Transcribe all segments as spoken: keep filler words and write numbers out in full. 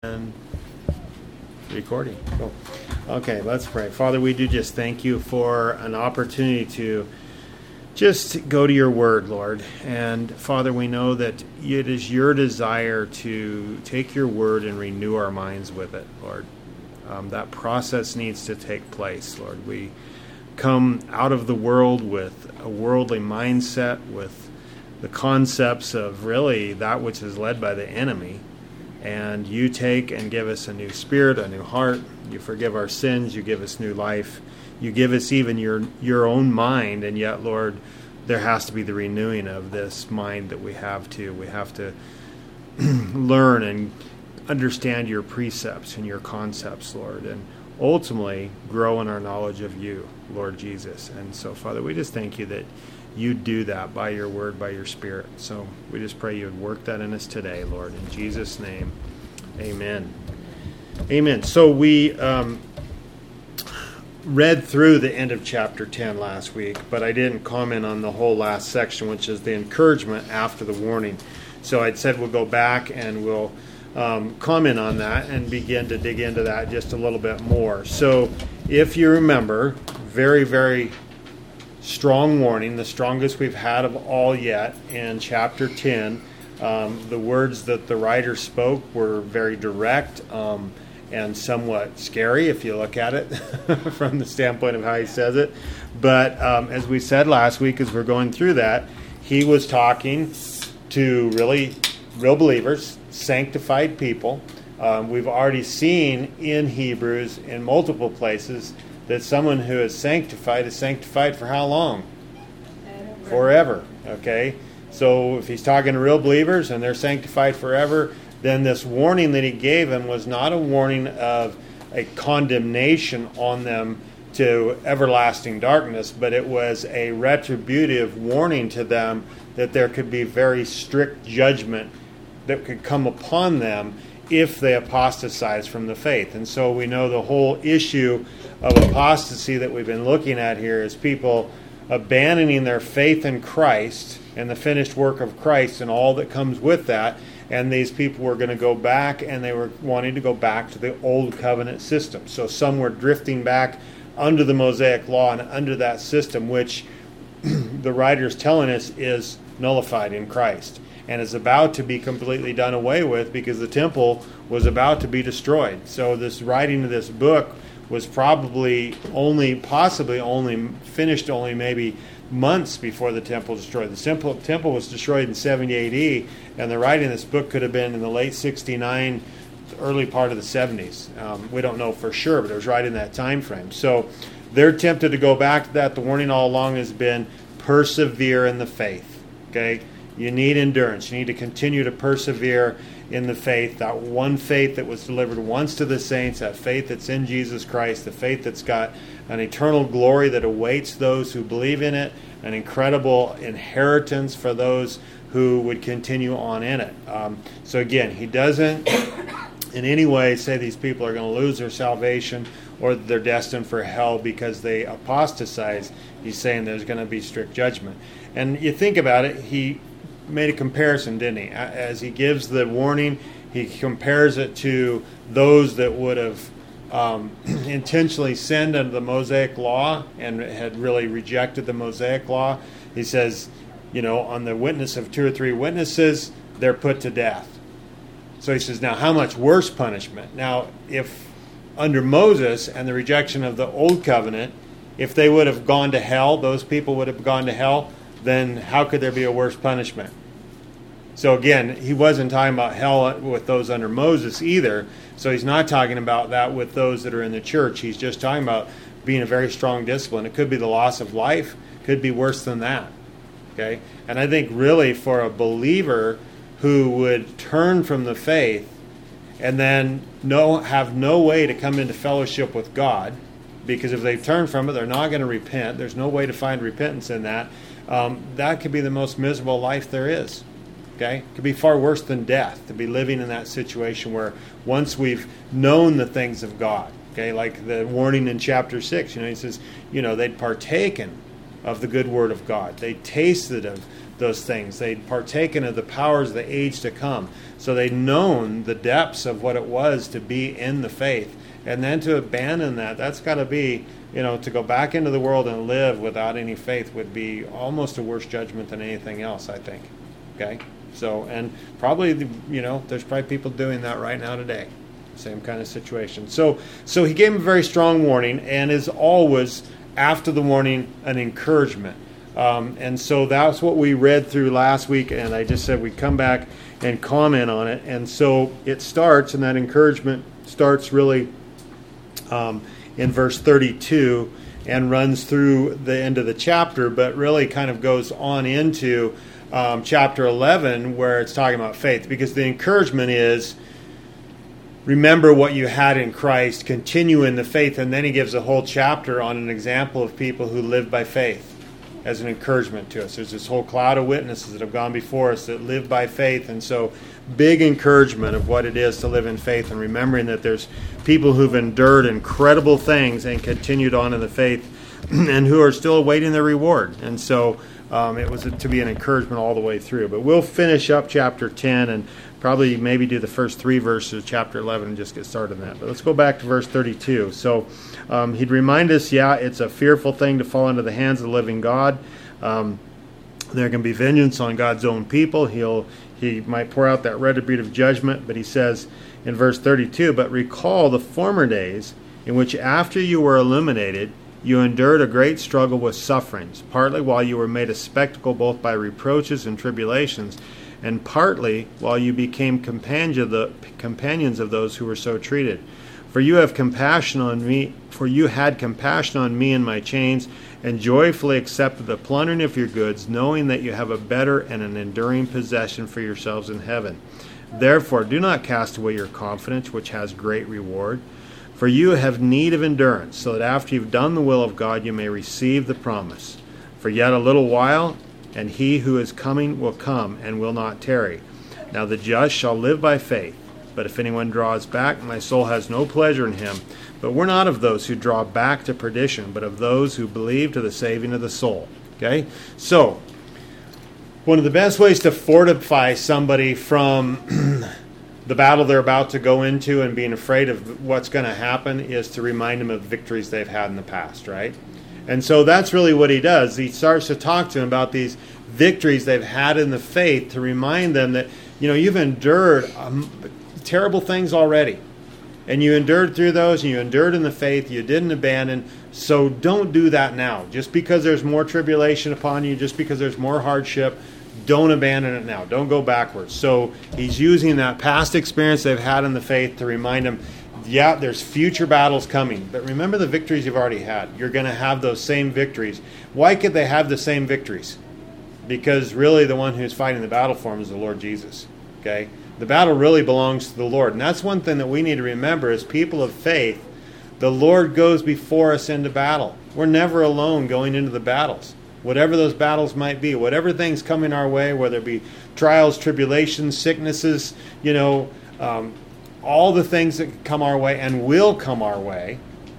And recording. Cool. Okay, let's pray. Father, we do just thank you for an opportunity to just go to your word, Lord. And Father, we know that it is your desire to take your word and renew our minds with it, Lord. Um, that process needs to take place, Lord. We come out of the world with a worldly mindset, with the concepts of really that which is led by the enemy. And you take and give us a new spirit, a new heart. You forgive our sins. You give us new life. You give us even your your own mind. And yet, Lord, there has to be the renewing of this mind that we have too. We have to learn and understand your precepts and your concepts, Lord, and ultimately grow in our knowledge of you, Lord Jesus. And so, Father, we just thank you that you do that by your word, by your spirit. So we just pray you would work that in us today, Lord. In Jesus' name, amen. Amen. So we um, read through the end of chapter ten last week, but I didn't comment on the whole last section, which is the encouragement after the warning. So I'd said we'll go back and we'll um, comment on that and begin to dig into that just a little bit more. So if you remember, very, very strong warning, the strongest we've had of all yet in chapter ten. Um, the words that the writer spoke were very direct um, and somewhat scary if you look at it from the standpoint of how he says it. But um, as we said last week, as we're going through that, he was talking to really real believers, sanctified people. Um, we've already seen in Hebrews in multiple places that someone who is sanctified is sanctified for how long? Forever. Okay? So if he's talking to real believers and they're sanctified forever, then this warning that he gave them was not a warning of a condemnation on them to everlasting darkness, but it was a retributive warning to them that there could be very strict judgment that could come upon them if they apostatize from the faith. And so we know the whole issue of apostasy that we've been looking at here is people abandoning their faith in Christ and the finished work of Christ and all that comes with that. And these people were going to go back, and they were wanting to go back to the old covenant system. So some were drifting back under the Mosaic law and under that system, which the writer is telling us is nullified in Christ and is about to be completely done away with because the temple was about to be destroyed. So this writing of this book was probably only, possibly only finished only maybe months before the temple was destroyed. The temple, temple was destroyed in seventy A D, and the writing of this book could have been in the late sixty-nine, early part of the seventies. Um, we don't know for sure, but it was right in that time frame. So they're tempted to go back to that. The warning all along has been persevere in the faith. Okay? You need endurance. You need to continue to persevere in the faith, that one faith that was delivered once to the saints, that faith that's in Jesus Christ, the faith that's got an eternal glory that awaits those who believe in it, an incredible inheritance for those who would continue on in it. Um, so again, he doesn't in any way say these people are going to lose their salvation or that they're destined for hell because they apostatize. He's saying there's going to be strict judgment. And you think about it, he made a comparison, didn't he? As he gives the warning, he compares it to those that would have um, intentionally sinned under the Mosaic law and had really rejected the Mosaic law. He says, you know, on the witness of two or three witnesses, they're put to death. So he says, now how much worse punishment? Now, if under Moses and the rejection of the old covenant, if they would have gone to hell, those people would have gone to hell, then how could there be a worse punishment? So again, he wasn't talking about hell with those under Moses either. So he's not talking about that with those that are in the church. He's just talking about being a very strong discipline. It could be the loss of life. Could be worse than that. Okay? And I think really for a believer who would turn from the faith and then no, have no way to come into fellowship with God, because if they turn from it, they're not going to repent. There's no way to find repentance in that. Um, that could be the most miserable life there is. Okay? It could be far worse than death to be living in that situation where once we've known the things of God, okay, like the warning in chapter six, you know, he says, you know, they'd partaken of the good word of God. They tasted of those things. They'd partaken of the powers of the age to come. So they'd known the depths of what it was to be in the faith. And then to abandon that, that's got to be, you know, to go back into the world and live without any faith would be almost a worse judgment than anything else, I think. Okay? So, and probably, you know, there's probably people doing that right now today. Same kind of situation. So, so he gave him a very strong warning, and is always, after the warning, an encouragement. Um, and so that's what we read through last week, and I just said we'd come back and comment on it. And so it starts, and that encouragement starts really um, in verse thirty-two and runs through the end of the chapter, but really kind of goes on into um, chapter eleven, where it's talking about faith, because the encouragement is, remember what you had in Christ, continue in the faith, and then he gives a whole chapter on an example of people who live by faith as an encouragement to us. There's this whole cloud of witnesses that have gone before us that live by faith, and so big encouragement of what it is to live in faith, and remembering that there's people who've endured incredible things and continued on in the faith and who are still awaiting their reward. And so um, it was to be an encouragement all the way through. But we'll finish up chapter ten and probably maybe do the first three verses of chapter eleven and just get started on that. But let's go back to verse thirty-two. So um, he'd remind us, yeah, it's a fearful thing to fall into the hands of the living God. Um, there can be vengeance on God's own people. He'll He might pour out that retributive of judgment, but he says in verse thirty-two, but recall the former days in which after you were illuminated, you endured a great struggle with sufferings, partly while you were made a spectacle both by reproaches and tribulations, and partly while you became companions of, the, companions of those who were so treated. For you have compassion on me, for you had compassion on me in my chains, and joyfully accepted the plundering of your goods, knowing that you have a better and an enduring possession for yourselves in heaven. Therefore, do not cast away your confidence, which has great reward. For you have need of endurance, so that after you've done the will of God, you may receive the promise. For yet a little while, and he who is coming will come and will not tarry. Now the just shall live by faith. But if anyone draws back, my soul has no pleasure in him. But we're not of those who draw back to perdition, but of those who believe to the saving of the soul. Okay? So, one of the best ways to fortify somebody from the battle they're about to go into and being afraid of what's going to happen is to remind them of victories they've had in the past, right? And so that's really what he does. He starts to talk to them about these victories they've had in the faith to remind them that, you know, you've endured um, terrible things already. And you endured through those, and you endured in the faith, you didn't abandon. So don't do that now. Just because there's more tribulation upon you, just because there's more hardship, don't abandon it now. Don't go backwards. So he's using that past experience they've had in the faith to remind them, yeah, there's future battles coming. But remember the victories you've already had. You're going to have those same victories. Why could they have the same victories? Because really the one who's fighting the battle for them is the Lord Jesus. Okay? The battle really belongs to the Lord. And that's one thing that we need to remember as people of faith. The Lord goes before us into battle. We're never alone going into the battles. Whatever those battles might be, whatever things coming our way, whether it be trials, tribulations, sicknesses, you know, um, all the things that come our way and will come our way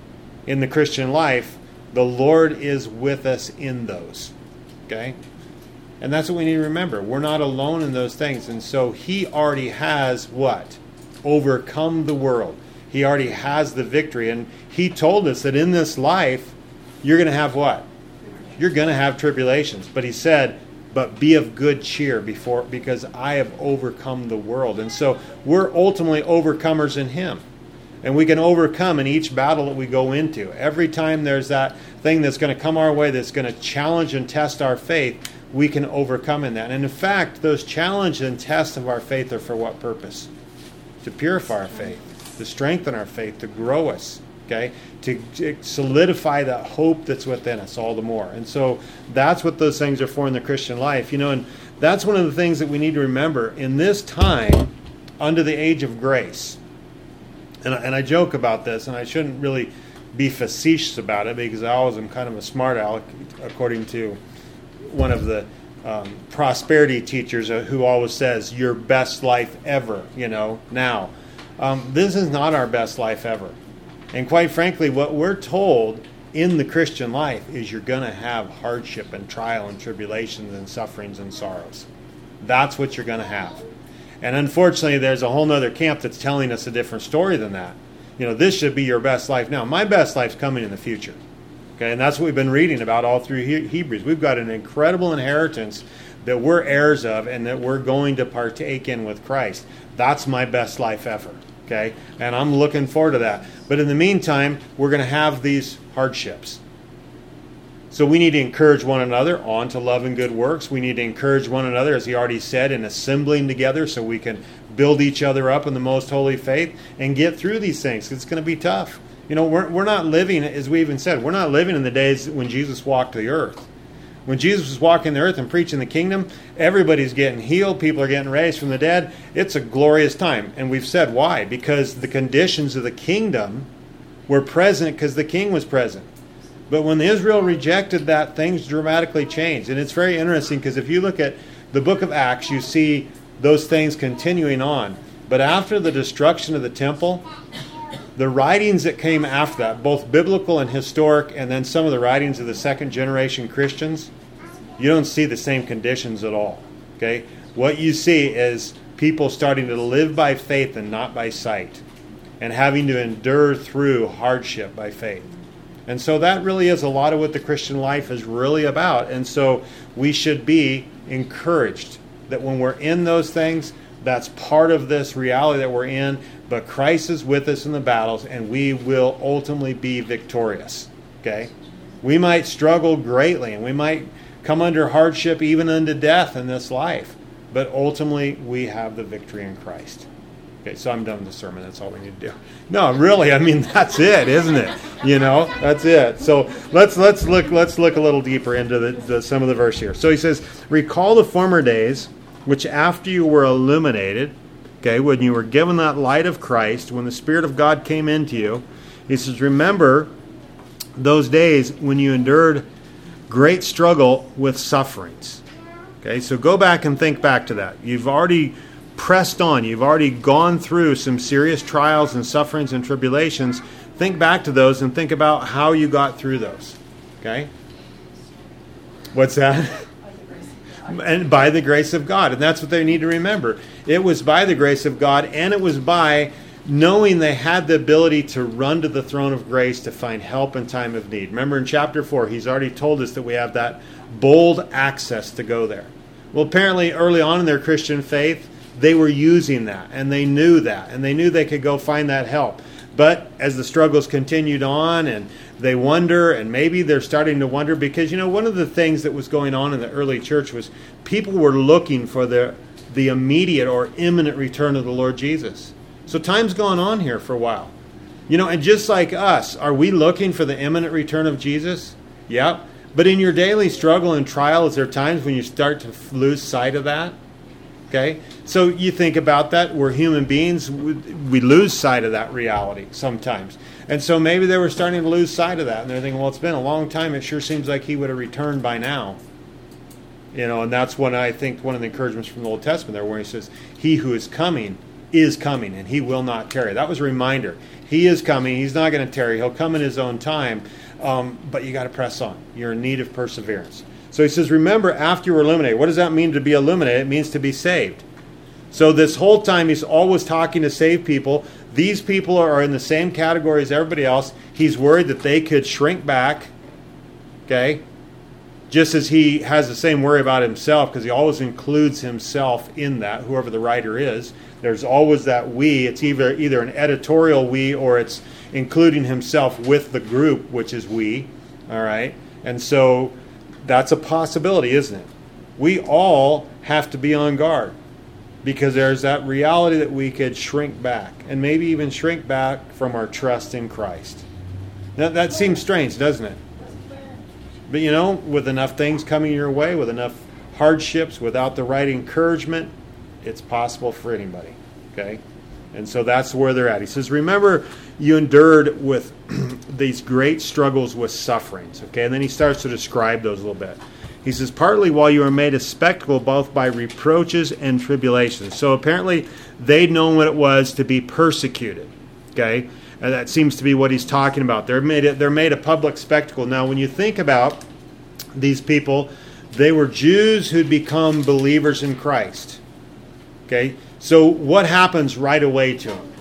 in the Christian life, the Lord is with us in those. Okay? And that's what we need to remember. We're not alone in those things. And so he already has what? Overcome the world. He already has the victory. And he told us that in this life, you're going to have what? You're going to have tribulations. But he said, but be of good cheer before, because I have overcome the world. And so we're ultimately overcomers in him. And we can overcome in each battle that we go into. Every time there's that thing that's going to come our way that's going to challenge and test our faith, we can overcome in that. And in fact, those challenges and tests of our faith are for what purpose? To purify our faith, to strengthen our faith, to grow us. Okay, to, to solidify that hope that's within us all the more. And so that's what those things are for in the Christian life. You know, and that's one of the things that we need to remember in this time under the age of grace. And I, and I joke about this, and I shouldn't really be facetious about it because I always am kind of a smart aleck, according to one of the um, prosperity teachers who always says, your best life ever, you know, now. Um, this is not our best life ever. And quite frankly, what we're told in the Christian life is you're going to have hardship and trial and tribulations and sufferings and sorrows. That's what you're going to have. And unfortunately, there's a whole other camp that's telling us a different story than that. You know, this should be your best life now. My best life's coming in the future. Okay, and that's what we've been reading about all through he- Hebrews. We've got an incredible inheritance that we're heirs of and that we're going to partake in with Christ. That's my best life ever. Okay, and I'm looking forward to that. But in the meantime, we're going to have these hardships. So we need to encourage one another on to love and good works. We need to encourage one another, as he already said, in assembling together so we can build each other up in the most holy faith and get through these things. It's going to be tough. You know, we're, we're not living, as we even said, we're not living in the days when Jesus walked the earth. When Jesus was walking the earth and preaching the kingdom, everybody's getting healed. People are getting raised from the dead. It's a glorious time. And we've said why. Because the conditions of the kingdom were present because the king was present. But when Israel rejected that, things dramatically changed. And it's very interesting because if you look at the book of Acts, you see those things continuing on. But after the destruction of the temple, the writings that came after that, both biblical and historic, and then some of the writings of the second generation Christians, you don't see the same conditions at all. Okay? What you see is people starting to live by faith and not by sight, and having to endure through hardship by faith. And so that really is a lot of what the Christian life is really about. And so we should be encouraged that when we're in those things, that's part of this reality that we're in. But Christ is with us in the battles, and we will ultimately be victorious. Okay? We might struggle greatly, and we might come under hardship, even unto death in this life. But ultimately, we have the victory in Christ. Okay, so I'm done with the sermon. That's all we need to do. No, really, I mean, that's it, isn't it? You know, that's it. So let's let's look let's look a little deeper into the, the, some of the verse here. So he says, recall the former days, which after you were illuminated, okay, when you were given that light of Christ, when the Spirit of God came into you, he says, remember those days when you endured great struggle with sufferings. Okay, so go back and think back to that. You've already pressed on. You've already gone through some serious trials and sufferings and tribulations. Think back to those and think about how you got through those. Okay? What's that? And by the grace of God. And that's what they need to remember. It was by the grace of God, and it was by knowing they had the ability to run to the throne of grace to find help in time of need. Remember in chapter four, he's already told us that we have that bold access to go there. Well, apparently early on in their Christian faith, they were using that, and they knew that, and they knew they could go find that help. But as the struggles continued on, and they wonder, and maybe they're starting to wonder, because, you know, one of the things that was going on in the early church was people were looking for the, the immediate or imminent return of the Lord Jesus. So time's gone on here for a while. You know, and just like us, are we looking for the imminent return of Jesus? Yeah. But in your daily struggle and trial, is there times when you start to lose sight of that? Okay, so you think about that. We're human beings. We lose sight of that reality sometimes. And so maybe they were starting to lose sight of that. And they're thinking, well, it's been a long time. It sure seems like he would have returned by now. You know, and that's when I think one of the encouragements from the Old Testament there, where he says, he who is coming is coming, and he will not tarry. That was a reminder. He is coming. He's not going to tarry. He'll come in his own time. Um, but you got to press on. You're in need of perseverance. So he says, remember, after you were illuminated. What does that mean to be illuminated? It means to be saved. So this whole time he's always talking to saved people. These people are in the same category as everybody else. He's worried that they could shrink back. Okay? Just as he has the same worry about himself, because he always includes himself in that, whoever the writer is. There's always that we. It's either, either an editorial we, or it's including himself with the group, which is we. All right? And so that's a possibility, isn't it? We all have to be on guard, because there's that reality that we could shrink back, and maybe even shrink back from our trust in Christ. Now, that seems strange, doesn't it? But you know, with enough things coming your way, with enough hardships, without the right encouragement, it's possible for anybody. Okay? And so that's where they're at. He says, remember, you endured with these great struggles with sufferings. Okay, and then he starts to describe those a little bit. He says, partly while you were made a spectacle both by reproaches and tribulations. So apparently they'd known what it was to be persecuted. Okay, And that seems to be what he's talking about. They're made a, they're made a public spectacle. Now, when you think about these people, they were Jews who'd become believers in Christ. Okay? So what happens right away to them?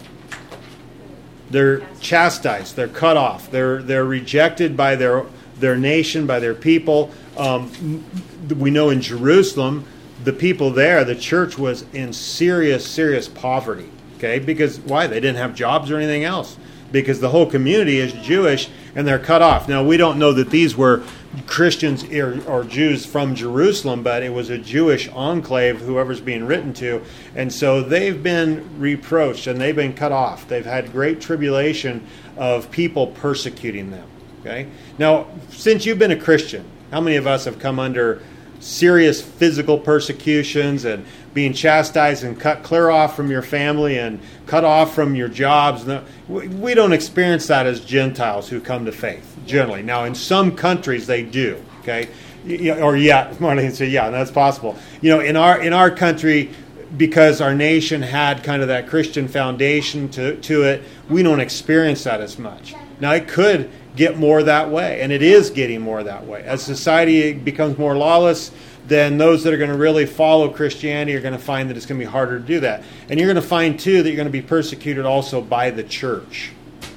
They're chastised. They're cut off. They're they're rejected by their their nation, by their people. Um, we know in Jerusalem, the people there, the church was in serious, serious poverty. Okay, because why? They didn't have jobs or anything else. Because the whole community is Jewish and they're cut off. Now, we don't know that these were Christians or, or Jews from Jerusalem, but it was a Jewish enclave, whoever's being written to. And so they've been reproached and they've been cut off. They've had great tribulation of people persecuting them. Okay. Now, since you've been a Christian, how many of us have come under serious physical persecutions and being chastised and cut clear off from your family and cut off from your jobs? We don't experience that as Gentiles who come to faith, generally. Now, in some countries, they do, okay? Or, yeah, Marlene said, yeah, that's possible. You know, in our in our country, because our nation had kind of that Christian foundation to, to it, we don't experience that as much. Now, it could get more that way, and it is getting more that way. As society becomes more lawless, then those that are going to really follow Christianity are going to find that it's going to be harder to do that. And you're going to find, too, that you're going to be persecuted also by the church.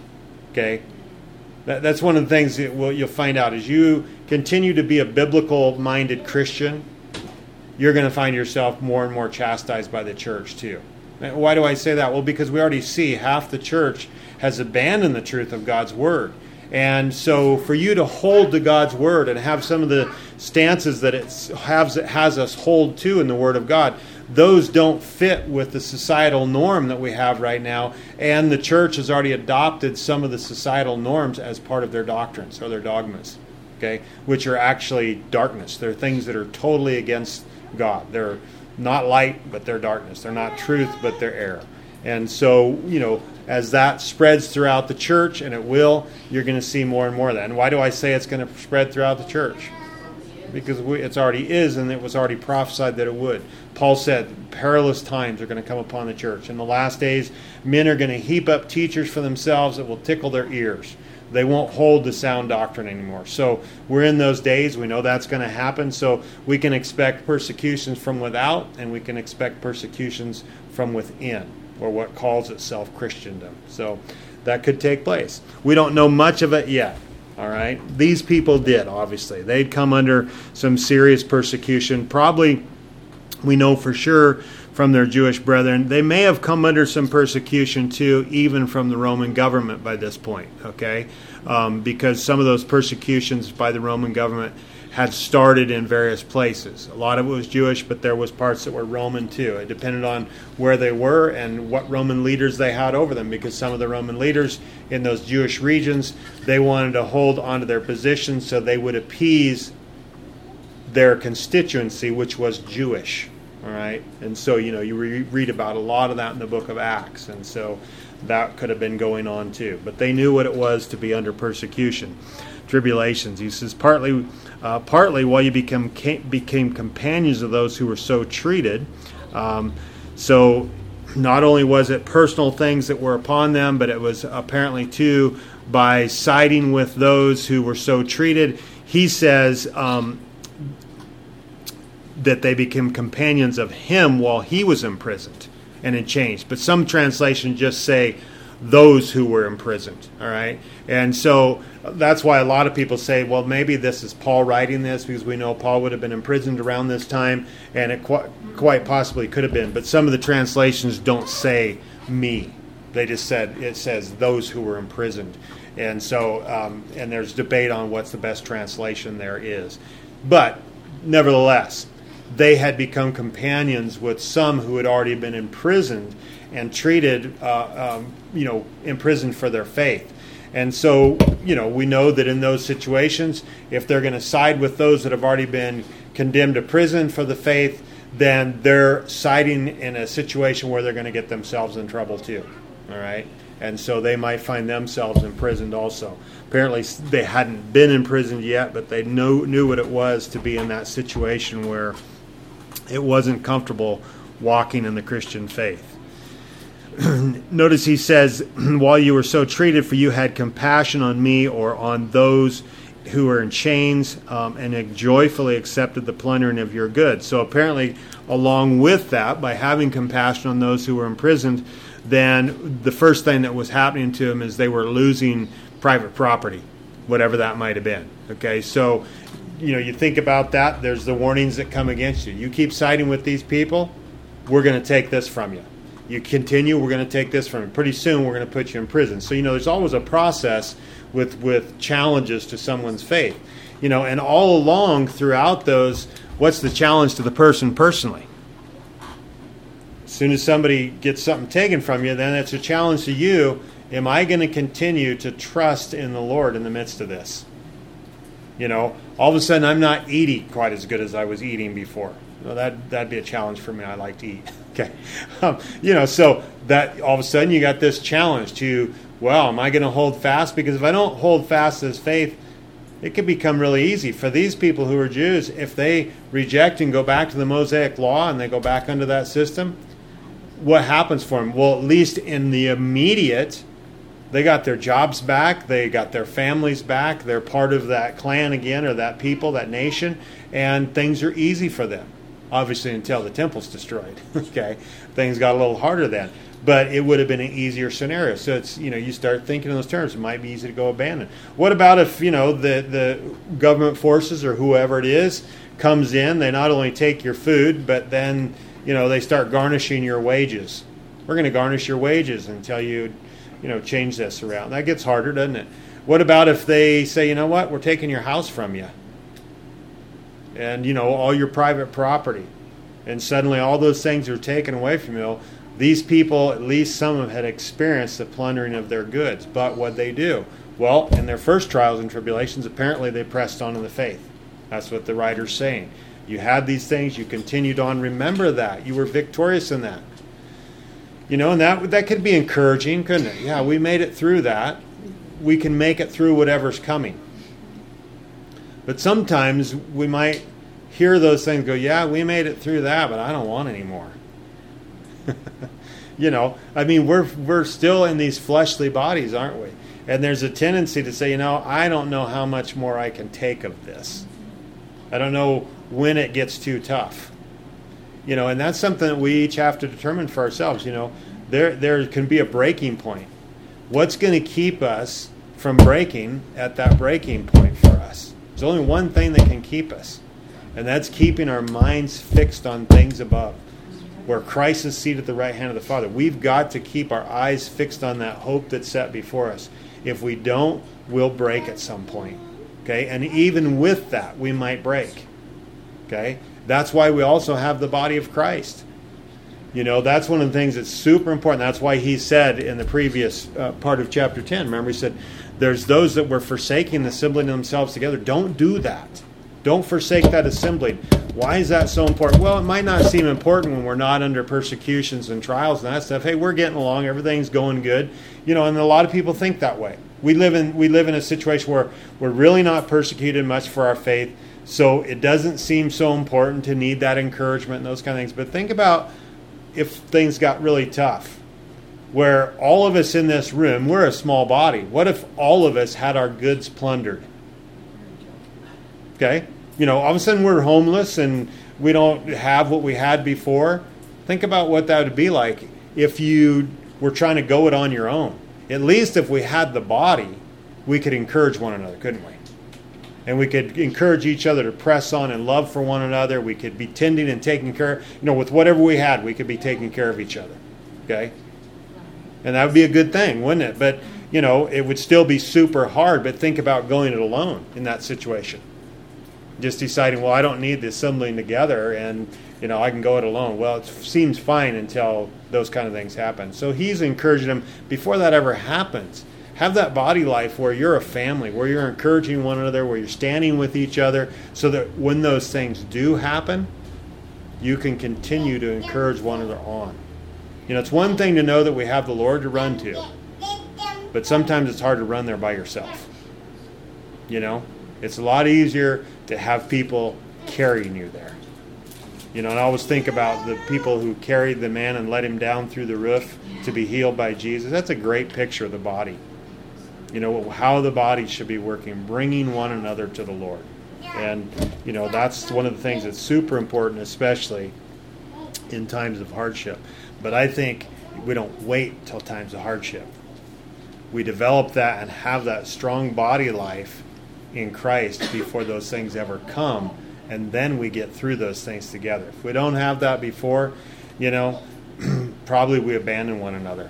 Okay? That, that's one of the things that we'll, you'll find out. As you continue to be a biblical-minded Christian, you're going to find yourself more and more chastised by the church, too. Why do I say that? Well, because we already see half the church has abandoned the truth of God's Word. And so for you to hold to God's Word and have some of the stances that it has, it has us hold to in the Word of God, those don't fit with the societal norm that we have right now. And the church has already adopted some of the societal norms as part of their doctrines or their dogmas, okay, which are actually darkness. They're things that are totally against God. They're not light, but they're darkness. They're not truth, but they're error. And so, you know, as that spreads throughout the church, and it will, you're going to see more and more of that. And why do I say it's going to spread throughout the church? Because we, it's already is, and it was already prophesied that it would. Paul said, perilous times are going to come upon the church. In the last days, men are going to heap up teachers for themselves that will tickle their ears. They won't hold the sound doctrine anymore. So we're in those days. We know that's going to happen. So we can expect persecutions from without, and we can expect persecutions from within, or what calls itself Christendom. So that could take place. We don't know much of it yet. All right? These people did, obviously. They'd come under some serious persecution. Probably, we know for sure from their Jewish brethren. They may have come under some persecution, too, even from the Roman government by this point, okay? Um, because some of those persecutions by the Roman government had started in various places. A lot of it was Jewish, but there was parts that were Roman too. It depended on where they were and what Roman leaders they had over them, because some of the Roman leaders in those Jewish regions, they wanted to hold onto their positions so they would appease their constituency, which was Jewish. All right? And so, you know, you re- read about a lot of that in the book of Acts. And so that could have been going on too. But they knew what it was to be under persecution. Tribulations. He says, partly uh, partly while you become became companions of those who were so treated. Um, so not only was it personal things that were upon them, but it was apparently too by siding with those who were so treated. He says um, that they became companions of him while he was imprisoned and in chains. But some translations just say those who were imprisoned. All right, and so that's why a lot of people say, well, maybe this is Paul writing this, because we know Paul would have been imprisoned around this time, and it qu- quite possibly could have been. But some of the translations don't say me; they just said it says those who were imprisoned, and so um, and there's debate on what's the best translation there is. But nevertheless, they had become companions with some who had already been imprisoned and treated, uh, um, you know, imprisoned for their faith. And so, you know, we know that in those situations, if they're going to side with those that have already been condemned to prison for the faith, then they're siding in a situation where they're going to get themselves in trouble too. All right? And so they might find themselves imprisoned also. Apparently they hadn't been imprisoned yet, but they knew, knew what it was to be in that situation where it wasn't comfortable walking in the Christian faith. notice he says, while you were so treated, for you had compassion on me or on those who were in chains, um, and joyfully accepted the plundering of your goods. So apparently, along with that, by having compassion on those who were imprisoned, then the first thing that was happening to them is they were losing private property, whatever that might have been. Okay, so, you know, you think about that, there's the warnings that come against you. You keep siding with these people, we're going to take this from you. You continue, we're going to take this from you. Pretty soon, we're going to put you in prison. So, you know, there's always a process with with challenges to someone's faith. You know, and all along throughout those, what's the challenge to the person personally? As soon as somebody gets something taken from you, then it's a challenge to you. Am I going to continue to trust in the Lord in the midst of this? You know, all of a sudden I'm not eating quite as good as I was eating before. Well, that, that'd be a challenge for me. I like to eat. Okay. Um, you know, so that all of a sudden you got this challenge to, well, am I going to hold fast? Because if I don't hold fast to this faith, it could become really easy. For these people who are Jews, if they reject and go back to the Mosaic law and they go back under that system, what happens for them? Well, at least in the immediate, they got their jobs back, they got their families back, they're part of that clan again, or that people, that nation, and things are easy for them. Obviously, until the temple's destroyed. Okay, things got a little harder then, but it would have been an easier scenario. So it's, you know, you start thinking in those terms. It might be easy to go abandon. What about if, you know, the the government forces or whoever it is comes in? They not only take your food, but then, you know, they start garnishing your wages. We're going to garnish your wages until you, you know, change this around. That gets harder, doesn't it? What about if they say, you know what, we're taking your house from you, and, you know, all your private property, and suddenly all those things are taken away from you? These people, at least some of them, had experienced the plundering of their goods. But what they do? Well, in their first trials and tribulations, apparently they pressed on in the faith. That's what the writer's saying. You had these things, you continued on. Remember that. You were victorious in that. You know, and that that could be encouraging, couldn't it? Yeah, we made it through that. We can make it through whatever's coming. But sometimes we might hear those things, go, yeah, we made it through that, but I don't want any more. You know, I mean, we're we're still in these fleshly bodies, aren't we? And there's a tendency to say, you know, I don't know how much more I can take of this. I don't know when it gets too tough. You know, and that's something that we each have to determine for ourselves. You know, there there can be a breaking point. What's going to keep us from breaking at that breaking point for us? There's only one thing that can keep us, and that's keeping our minds fixed on things above, where Christ is seated at the right hand of the Father. We've got to keep our eyes fixed on that hope that's set before us. If we don't, we'll break at some point. Okay, and even with that, we might break. Okay, that's why we also have the body of Christ. You know, that's one of the things that's super important. That's why he said in the previous uh, part of chapter ten, remember he said, there's those that were forsaking the assembling themselves together. Don't do that. Don't forsake that assembling. Why is that so important? Well, it might not seem important when we're not under persecutions and trials and that stuff. Hey, we're getting along. Everything's going good. You know, and a lot of people think that way. We live in we live in a situation where we're really not persecuted much for our faith, so it doesn't seem so important to need that encouragement and those kind of things. But think about if things got really tough, where all of us in this room, we're a small body. What if all of us had our goods plundered? Okay? You know, all of a sudden we're homeless and we don't have what we had before. Think about what that would be like if you were trying to go it on your own. At least if we had the body, we could encourage one another, couldn't we? And we could encourage each other to press on in love for one another. We could be tending and taking care, you know, with whatever we had, we could be taking care of each other. Okay? And that would be a good thing, wouldn't it? But, you know, it would still be super hard, but think about going it alone in that situation. Just deciding, well, I don't need the assembling together and, you know, I can go it alone. Well, it seems fine until those kind of things happen. So he's encouraging them, before that ever happens, have that body life where you're a family, where you're encouraging one another, where you're standing with each other, so that when those things do happen, you can continue to encourage one another on. You know, it's one thing to know that we have the Lord to run to, but sometimes it's hard to run there by yourself. You know, it's a lot easier to have people carrying you there. You know, and I always think about the people who carried the man and let him down through the roof to be healed by Jesus. That's a great picture of the body. You know, how the body should be working, bringing one another to the Lord. And, you know, that's one of the things that's super important, especially in times of hardship. But I think we don't wait till times of hardship. We develop that and have that strong body life in Christ before those things ever come. And then we get through those things together. If we don't have that before, you know, probably we abandon one another.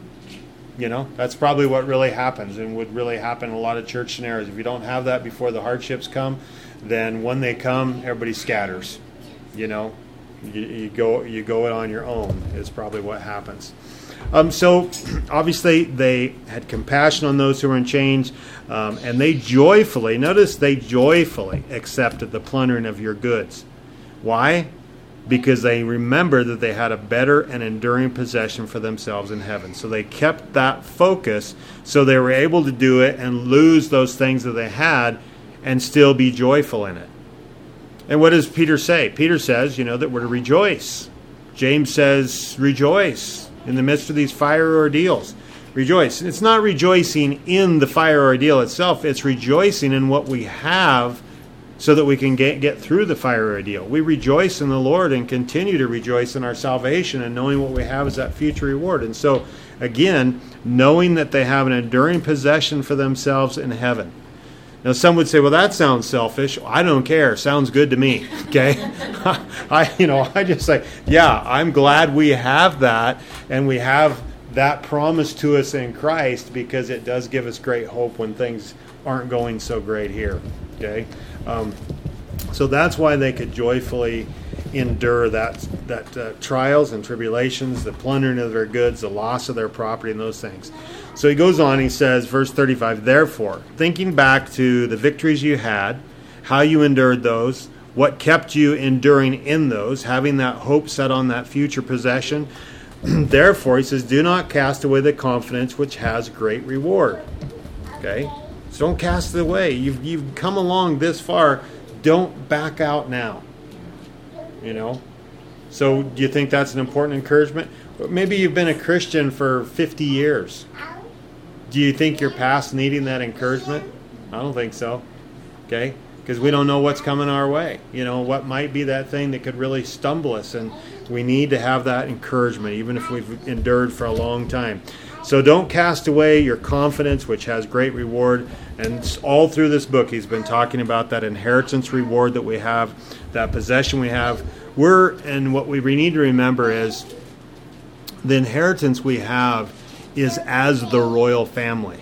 You know, that's probably what really happens and would really happen in a lot of church scenarios. If you don't have that before the hardships come, then when they come, everybody scatters. You know, you, you go you go it on your own is probably what happens. Um, so, obviously, they had compassion on those who were in chains, um, and they joyfully, notice they joyfully accepted the plundering of your goods. Why? Because they remembered that they had a better and enduring possession for themselves in heaven. So they kept that focus, so they were able to do it and lose those things that they had and still be joyful in it. And what does Peter say? Peter says, you know, that we're to rejoice. James says, rejoice. In the midst of these fire ordeals, rejoice. It's not rejoicing in the fire ordeal itself. It's rejoicing in what we have so that we can get, get through the fire ordeal. We rejoice in the Lord and continue to rejoice in our salvation and knowing what we have is that future reward. And so, again, knowing that they have an enduring possession for themselves in heaven. Now, some would say, well, that sounds selfish. I don't care. Sounds good to me. Okay? I, you know, I just say, yeah, I'm glad we have that, and we have that promise to us in Christ because it does give us great hope when things aren't going so great here. Okay? Um, so that's why they could joyfully endure that that uh, trials and tribulations, the plundering of their goods, the loss of their property, and those things. So he goes on, he says, verse thirty-five, therefore, thinking back to the victories you had, how you endured those, what kept you enduring in those, having that hope set on that future possession, therefore, he says, do not cast away the confidence which has great reward. Okay? So don't cast it away. You've, you've come along this far. Don't back out now. You know? So do you think that's an important encouragement? Maybe you've been a Christian for fifty years. Do you think you're past needing that encouragement? I don't think so. Okay? Because we don't know what's coming our way. You know, what might be that thing that could really stumble us. And we need to have that encouragement, even if we've endured for a long time. So don't cast away your confidence, which has great reward. And all through this book, he's been talking about that inheritance reward that we have, that possession we have. We're, and what we need to remember is the inheritance we have is as the royal family.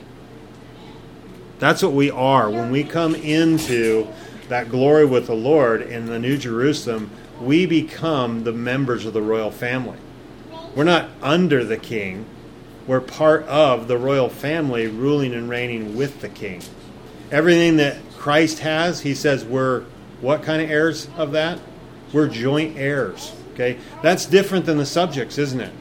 That's what we are. When we come into that glory with the Lord in the New Jerusalem, we become the members of the royal family. We're not under the king. We're part of the royal family, ruling and reigning with the king. Everything that Christ has, he says we're what kind of heirs of that? We're joint heirs. Okay, that's different than the subjects, isn't it?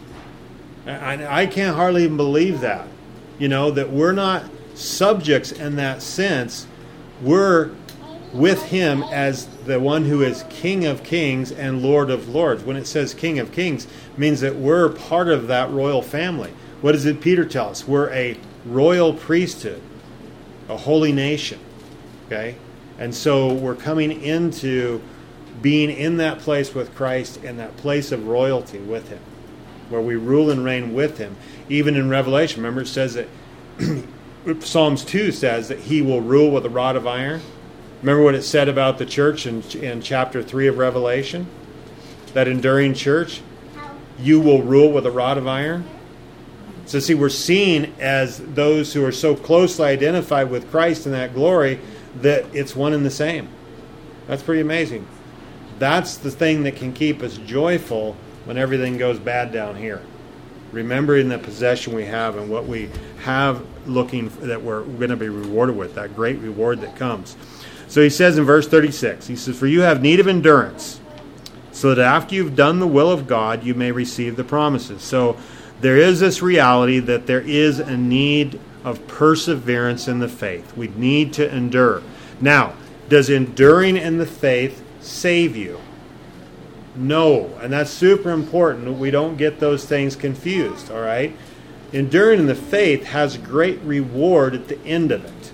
I, I can't hardly even believe that. You know, that we're not subjects in that sense. We're with him as the one who is King of Kings and Lord of Lords. When it says King of Kings, it means that we're part of that royal family. What does it Peter tell us? We're a royal priesthood, a holy nation. Okay? And so we're coming into being in that place with Christ, in that place of royalty with him, where we rule and reign with him. Even in Revelation, remember it says that Psalms two says that he will rule with a rod of iron. Remember what it said about the church in, in chapter three of Revelation? That enduring church, you will rule with a rod of iron. So see, we're seen as those who are so closely identified with Christ in that glory that it's one and the same. That's pretty amazing. That's the thing that can keep us joyful when everything goes bad down here. Remembering the possession we have and what we have looking that we're going to be rewarded with, that great reward that comes. So he says in verse thirty-six, he says, for you have need of endurance, so that after you've done the will of God, you may receive the promises. So there is this reality that there is a need of perseverance in the faith. We need to endure. Now, does enduring in the faith save you? No. And that's super important. We don't get those things confused, all right? Enduring in the faith has great reward at the end of it.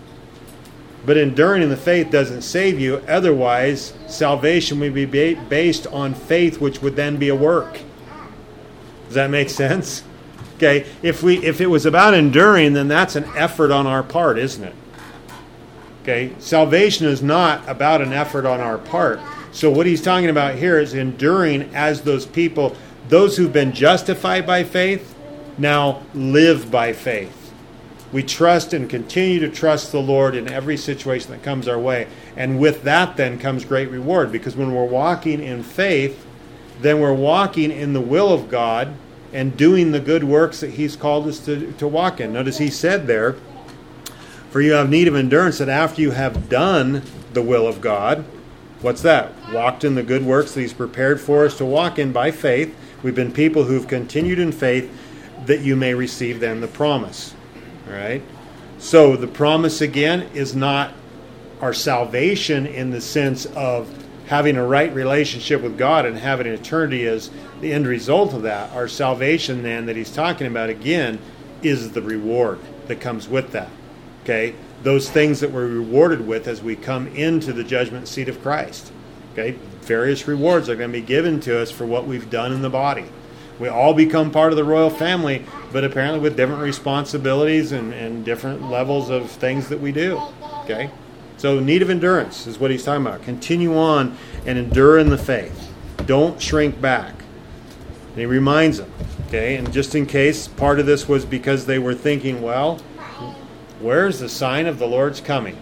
But enduring in the faith doesn't save you. Otherwise, salvation would be ba- based on faith, which would then be a work. Does that make sense? Okay, if we if it was about enduring, then that's an effort on our part, isn't it? Okay, salvation is not about an effort on our part. So what he's talking about here is enduring as those people, those who've been justified by faith, now live by faith. We trust and continue to trust the Lord in every situation that comes our way. And with that then comes great reward, because when we're walking in faith, then we're walking in the will of God and doing the good works that he's called us to, to walk in. Notice he said there, for you have need of endurance, that after you have done the will of God, what's that? Walked in the good works that he's prepared for us to walk in by faith. We've been people who've continued in faith, that you may receive then the promise. All right? So the promise again is not our salvation in the sense of having a right relationship with God and having an eternity as the end result of that. Our salvation then that he's talking about again is the reward that comes with that. Okay? Those things that we're rewarded with as we come into the judgment seat of Christ. Okay? Various rewards are going to be given to us for what we've done in the body. We all become part of the royal family, but apparently with different responsibilities and, and different levels of things that we do. Okay? So need of endurance is what he's talking about. Continue on and endure in the faith. Don't shrink back. And he reminds them. Okay? And just in case, part of this was because they were thinking, well, where's the sign of the Lord's coming?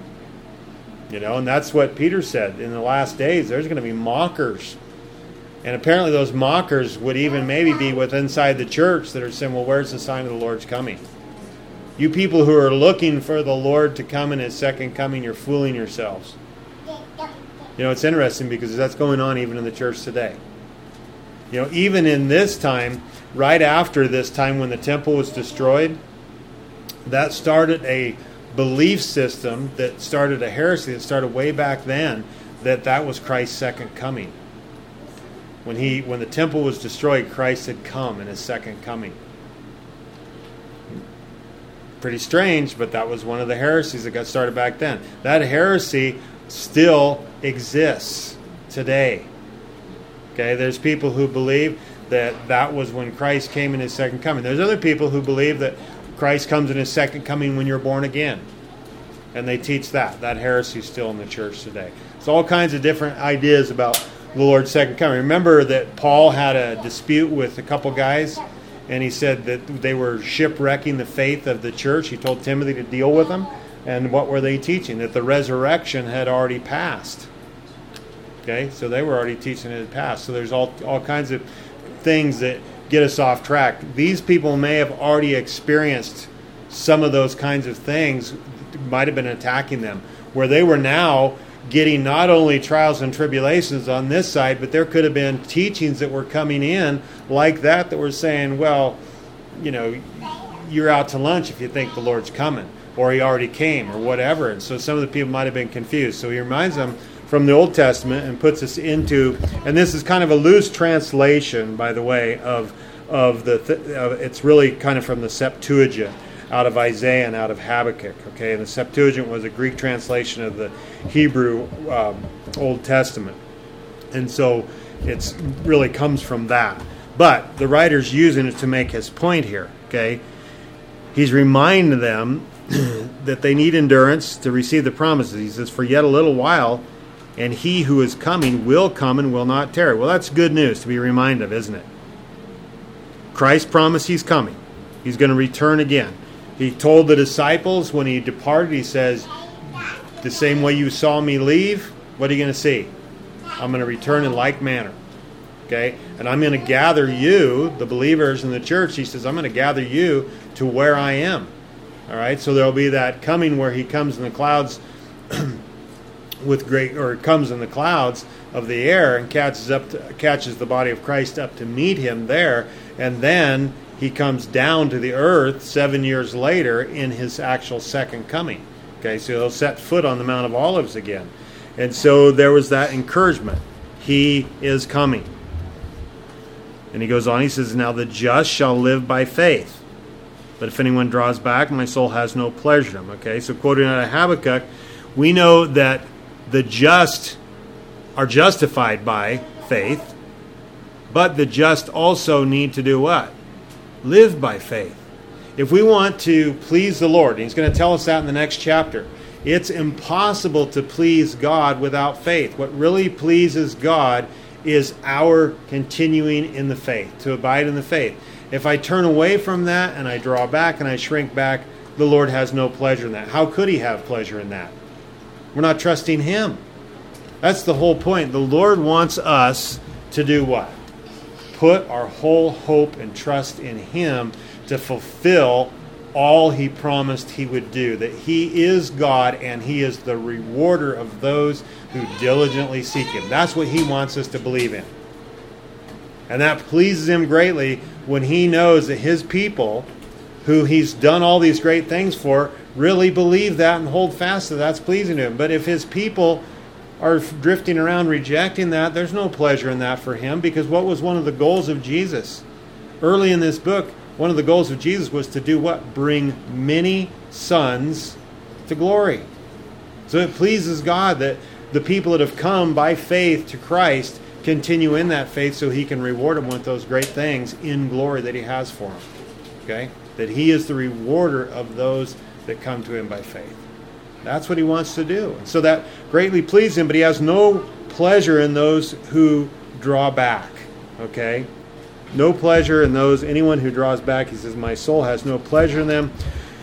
You know, and that's what Peter said. In the last days, there's going to be mockers. And apparently those mockers would even maybe be with inside the church that are saying, well, where's the sign of the Lord's coming? You people who are looking for the Lord to come in his second coming, you're fooling yourselves. You know, it's interesting because that's going on even in the church today. You know, even in this time, right after this time when the temple was destroyed, that started a belief system that started a heresy that started way back then, that that was Christ's second coming. When he, when the temple was destroyed, Christ had come in his second coming. Pretty strange, but that was one of the heresies that got started back then. That heresy still exists today. Okay, there's people who believe that that was when Christ came in his second coming. There's other people who believe that Christ comes in his second coming when you're born again. And they teach that. That heresy is still in the church today. There's all kinds of different ideas about the Lord's second coming. Remember that Paul had a dispute with a couple guys, and he said that they were shipwrecking the faith of the church. He told Timothy to deal with them. And what were they teaching? That the resurrection had already passed. Okay, so they were already teaching it had passed. So there's all, all kinds of things that get us off track. These people may have already experienced some of those kinds of things, might have been attacking them, where they were now getting not only trials and tribulations on this side, but there could have been teachings that were coming in like that that were saying, well, you know, you're out to lunch if you think the Lord's coming, or he already came, or whatever. And so some of the people might have been confused. So he reminds them from the Old Testament and puts us into, and this is kind of a loose translation, by the way, of of the, th- uh, it's really kind of from the Septuagint, out of Isaiah and out of Habakkuk. Okay, and the Septuagint was a Greek translation of the Hebrew um, Old Testament, and so it's really comes from that. But the writer's using it to make his point here. Okay, he's reminding them that they need endurance to receive the promises. He says, "For yet a little while, and he who is coming will come and will not tarry." Well, that's good news to be reminded of, isn't it? Christ promised he's coming. He's going to return again. He told the disciples when he departed, he says, the same way you saw me leave, what are you going to see? I'm going to return in like manner. Okay? And I'm going to gather you, the believers in the church, he says, I'm going to gather you to where I am. All right? So there'll be that coming where he comes in the clouds with great, or comes in the clouds of the air and catches up to, catches the body of Christ up to meet him there, and then he comes down to the earth seven years later in his actual second coming. Okay, so he'll set foot on the Mount of Olives again. And so there was that encouragement. He is coming. And he goes on, he says, now the just shall live by faith. But if anyone draws back, my soul has no pleasure in him. Okay, so quoting out of Habakkuk, we know that the just are justified by faith, but the just also need to do what? Live by faith. If we want to please the Lord, and he's going to tell us that in the next chapter, it's impossible to please God without faith. What really pleases God is our continuing in the faith, to abide in the faith. If I turn away from that and I draw back and I shrink back, the Lord has no pleasure in that. How could he have pleasure in that? We're not trusting him. That's the whole point. The Lord wants us to do what? Put our whole hope and trust in him to fulfill all he promised he would do. That he is God and he is the rewarder of those who diligently seek him. That's what he wants us to believe in. And that pleases him greatly when he knows that his people, who he's done all these great things for, really believe that and hold fast to that. That's pleasing to him. But if his people are drifting around rejecting that, there's no pleasure in that for him, because what was one of the goals of Jesus? Early in this book, one of the goals of Jesus was to do what? Bring many sons to glory. So it pleases God that the people that have come by faith to Christ continue in that faith so he can reward them with those great things in glory that he has for them. Okay? That he is the rewarder of those that come to him by faith. That's what he wants to do. And so that greatly pleases him, but he has no pleasure in those who draw back. Okay? No pleasure in those, anyone who draws back. He says, my soul has no pleasure in them.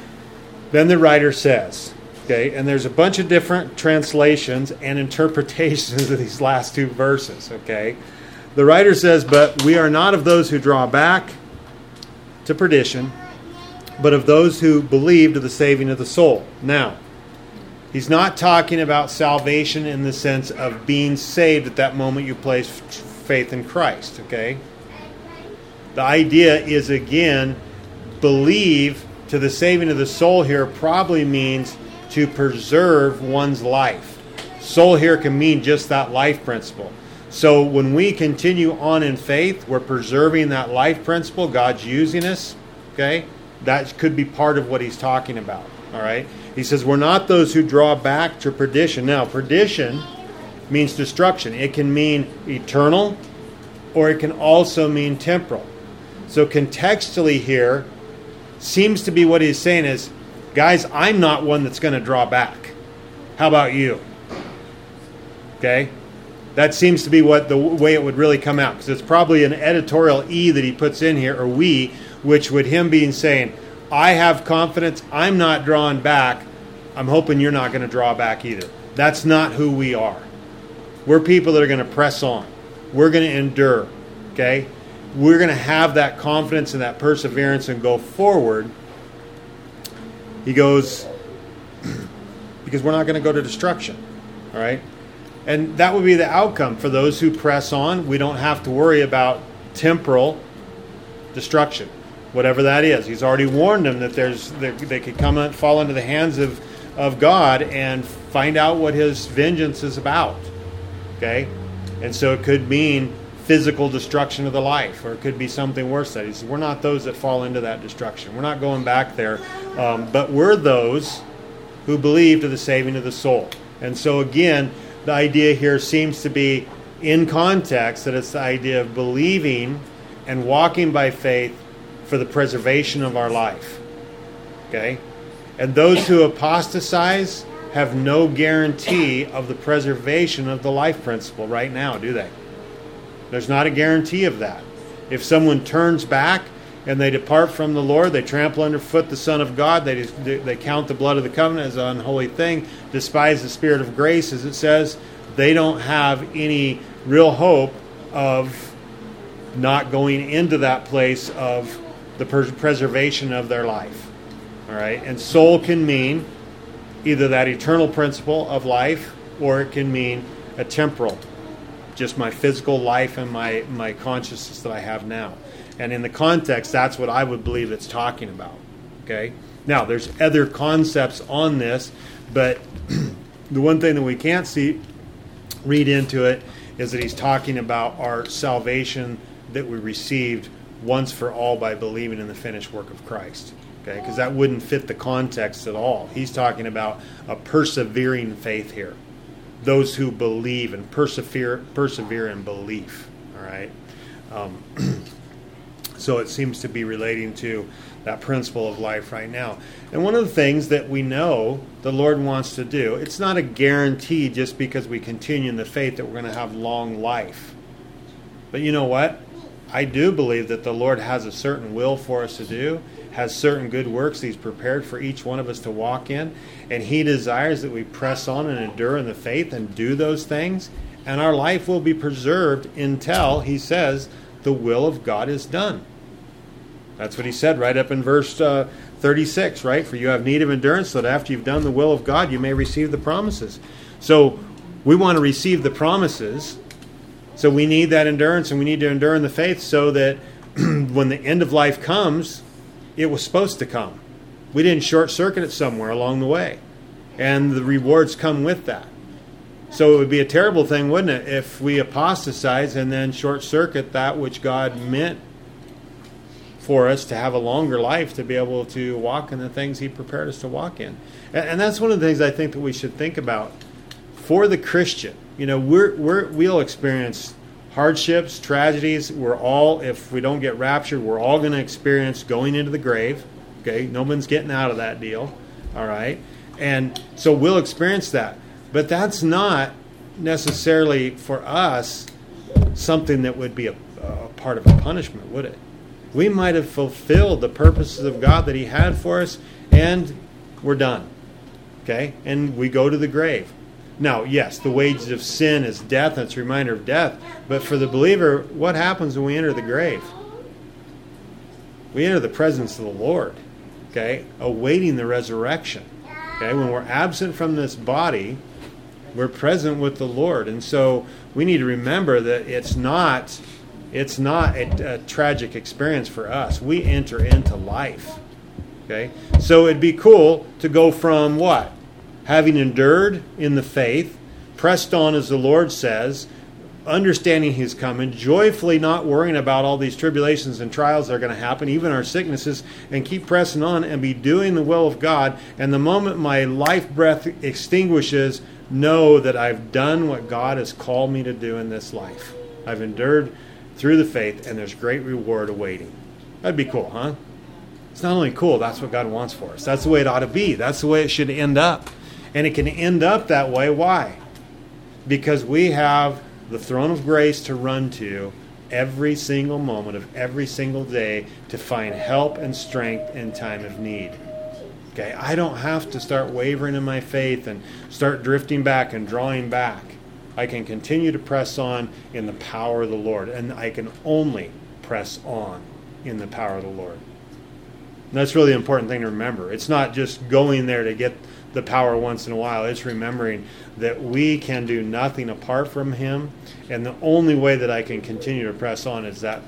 Then the writer says, okay, and there's a bunch of different translations and interpretations of these last two verses, okay? The writer says, but we are not of those who draw back to perdition, but of those who believe to the saving of the soul. Now, he's not talking about salvation in the sense of being saved at that moment you place faith in Christ, okay? The idea is, again, believe to the saving of the soul here probably means to preserve one's life. Soul here can mean just that life principle. So when we continue on in faith, we're preserving that life principle. God's using us, okay? That could be part of what he's talking about, all right? He says, we're not those who draw back to perdition. Now, perdition means destruction. It can mean eternal, or it can also mean temporal. So contextually here, seems to be what he's saying is, guys, I'm not one that's going to draw back. How about you? Okay? That seems to be what the way it would really come out, because it's probably an editorial E that he puts in here, or we, which would him being saying, I have confidence, I'm not drawing back, I'm hoping you're not going to draw back either. That's not who we are. We're people that are going to press on. We're going to endure. Okay? We're going to have that confidence and that perseverance and go forward. He goes, because we're not going to go to destruction. All right? And that would be the outcome for those who press on. We don't have to worry about temporal destruction, whatever that is. He's already warned them that there's that they could come and fall into the hands of, of God and find out what his vengeance is about. Okay? And so it could mean physical destruction of the life, or it could be something worse. That he says, we're not those that fall into that destruction. We're not going back there. Um, but we're those who believe to the saving of the soul. And so again, the idea here seems to be in context that it's the idea of believing and walking by faith for the preservation of our life. Okay? And those who apostatize have no guarantee of the preservation of the life principle right now, do they? There's not a guarantee of that. If someone turns back and they depart from the Lord, they trample underfoot the Son of God, they they count the blood of the covenant as an unholy thing, despise the Spirit of grace, as it says, they don't have any real hope of not going into that place of the preservation of their life. All right? And soul can mean either that eternal principle of life, or it can mean a temporal, just my physical life and my, my consciousness that I have now. And in the context, that's what I would believe it's talking about. Okay? Now, there's other concepts on this, but the one thing that we can't see, read into it, is that he's talking about our salvation that we received once for all by believing in the finished work of Christ. Okay, because that wouldn't fit the context at all. He's talking about a persevering faith here. Those who believe and persevere persevere in belief. All right. Um, so it seems to be relating to that principle of life right now. And one of the things that we know the Lord wants to do, it's not a guarantee just because we continue in the faith that we're going to have long life. But you know what? I do believe that the Lord has a certain will for us to do, has certain good works He's prepared for each one of us to walk in, and He desires that we press on and endure in the faith and do those things, and our life will be preserved until, He says, the will of God is done. That's what He said right up in verse uh, thirty-six, right? For you have need of endurance, so that after you've done the will of God, you may receive the promises. So we want to receive the promises. So we need that endurance, and we need to endure in the faith so that when the end of life comes, it was supposed to come. We didn't short-circuit it somewhere along the way. And the rewards come with that. So it would be a terrible thing, wouldn't it, if we apostatize and then short-circuit that which God meant for us to have a longer life, to be able to walk in the things He prepared us to walk in. And that's one of the things I think that we should think about for the Christian. You know, we're, we're, we'll experience hardships, tragedies. We're all, if we don't get raptured, we're all going to experience going into the grave. Okay, no one's getting out of that deal. All right, and so we'll experience that. But that's not necessarily for us something that would be a, a part of a punishment, would it? We might have fulfilled the purposes of God that He had for us, and we're done. Okay, and we go to the grave. Now, yes, the wages of sin is death. That's a reminder of death. But for the believer, what happens when we enter the grave? We enter the presence of the Lord, okay, awaiting the resurrection. Okay, when we're absent from this body, we're present with the Lord. And so we need to remember that it's not, it's not a, a tragic experience for us. We enter into life. Okay, so it'd be cool to go from what? Having endured in the faith, pressed on as the Lord says, understanding His coming, joyfully not worrying about all these tribulations and trials that are going to happen, even our sicknesses, and keep pressing on and be doing the will of God. And the moment my life breath extinguishes, know that I've done what God has called me to do in this life. I've endured through the faith, and there's great reward awaiting. That'd be cool, huh? It's not only cool, that's what God wants for us. That's the way it ought to be. That's the way it should end up. And it can end up that way. Why? Because we have the throne of grace to run to every single moment of every single day to find help and strength in time of need. Okay, I don't have to start wavering in my faith and start drifting back and drawing back. I can continue to press on in the power of the Lord. And I can only press on in the power of the Lord. And that's really an important thing to remember. It's not just going there to get the power once in a while. It's remembering that we can do nothing apart from Him, and the only way that I can continue to press on is that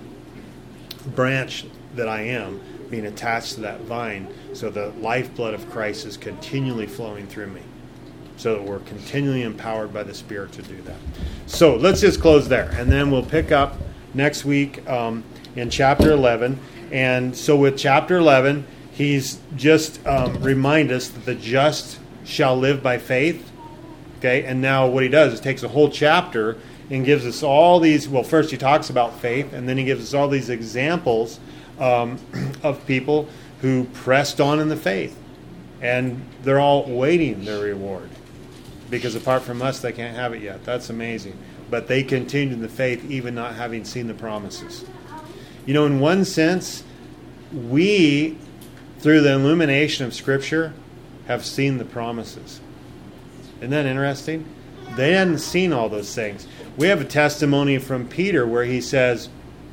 branch that I am being attached to that vine, so the lifeblood of Christ is continually flowing through me, so that we're continually empowered by the Spirit to do that. So let's just close there, and then we'll pick up next week um, in chapter eleven. And so with chapter eleven, he's just um, remind us that the just shall live by faith. Okay, and now what he does is takes a whole chapter and gives us all these, well, first he talks about faith, and then he gives us all these examples um, of people who pressed on in the faith. And they're all waiting their reward. Because apart from us, they can't have it yet. That's amazing. But they continued in the faith, even not having seen the promises. You know, in one sense, we, through the illumination of Scripture, have seen the promises. Isn't that interesting? They hadn't seen all those things. We have a testimony from Peter where he says,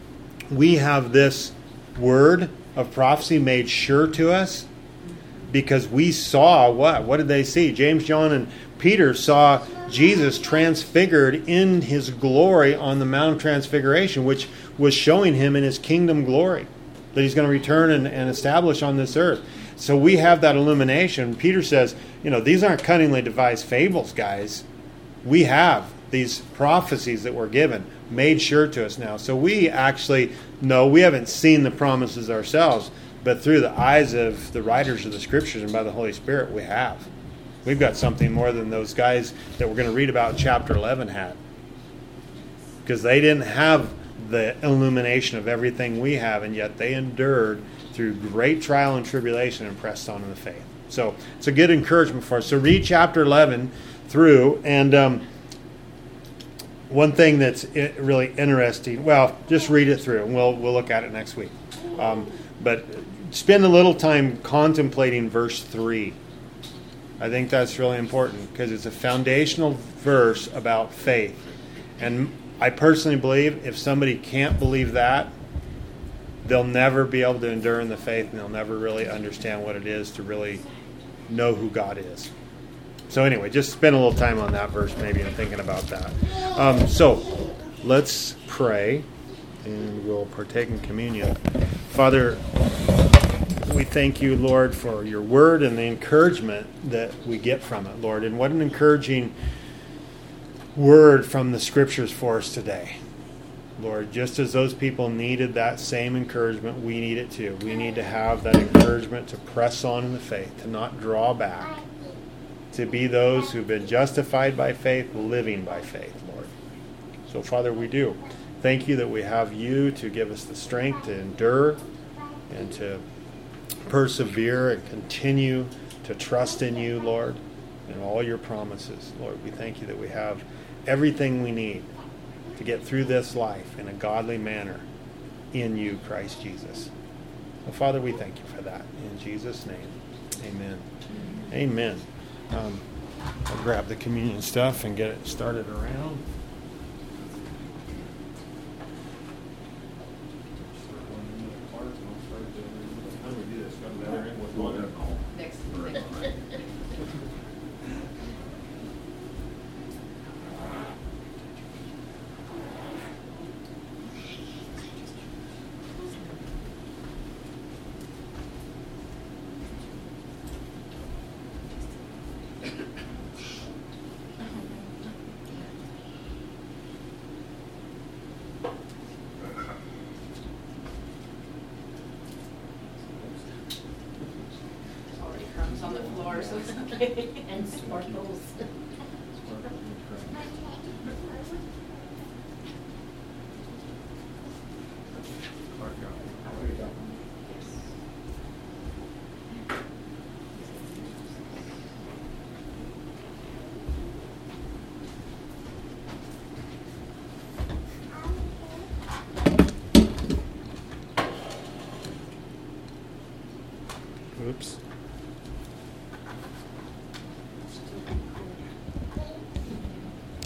we have this word of prophecy made sure to us because we saw what? What did they see? James, John, and Peter saw Jesus transfigured in His glory on the Mount of Transfiguration, which was showing Him in His kingdom glory that He's going to return and, and establish on this earth. So we have that illumination. Peter says, you know, these aren't cunningly devised fables, guys. We have these prophecies that were given made sure to us now. So we actually know, we haven't seen the promises ourselves, but through the eyes of the writers of the Scriptures and by the Holy Spirit, we have. We've got something more than those guys that we're going to read about in chapter eleven had. Because they didn't have the illumination of everything we have, and yet they endured through great trial and tribulation and pressed on in the faith. So it's a good encouragement for us. So read chapter eleven through, and um, one thing that's really interesting, well, just read it through, and we'll we'll look at it next week. Um, but spend a little time contemplating verse three. I think that's really important because it's a foundational verse about faith. And I personally believe if somebody can't believe that, they'll never be able to endure in the faith, and they'll never really understand what it is to really know who God is. So anyway, just spend a little time on that verse maybe and thinking about that. Um, so let's pray, and we'll partake in communion. Father, we thank you, Lord, for your word and the encouragement that we get from it, Lord. And what an encouraging word from the Scriptures for us today. Lord, just as those people needed that same encouragement, we need it too. We need to have that encouragement to press on in the faith, to not draw back, to be those who've been justified by faith, living by faith, Lord. So, Father, we do. Thank you that we have you to give us the strength to endure and to persevere and continue to trust in you, Lord, and all your promises. Lord, we thank you that we have everything we need to get through this life in a godly manner in you, Christ Jesus. Well, Father, we thank you for that. In Jesus' name, amen. Amen. Um, I'll grab the communion stuff and get it started around. Next. On the floor, so it's okay. And sparkles.